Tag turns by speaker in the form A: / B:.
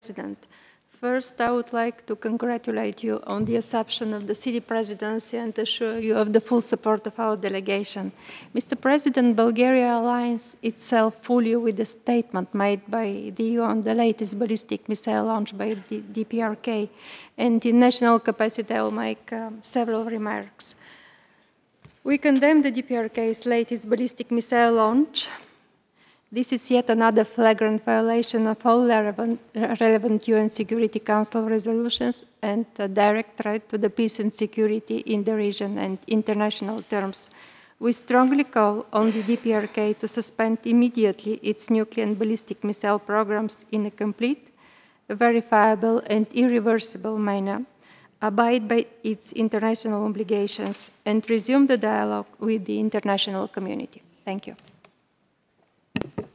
A: President. First, I would like to congratulate you on the acceptance of the city presidency and assure you of the full support of our delegation. Mr. President, Bulgaria aligns itself fully with the statement made by the EU on the latest ballistic missile launch by the DPRK, and in national capacity I will make several remarks. We condemn the DPRK's latest ballistic missile launch. This is yet another flagrant violation of all relevant UN Security Council resolutions and a direct threat to the peace and security in the region and international terms. We strongly call on the DPRK to suspend immediately its nuclear and ballistic missile programs in a complete, verifiable, and irreversible manner, abide by its international obligations, and resume the dialogue with the international community. Thank you.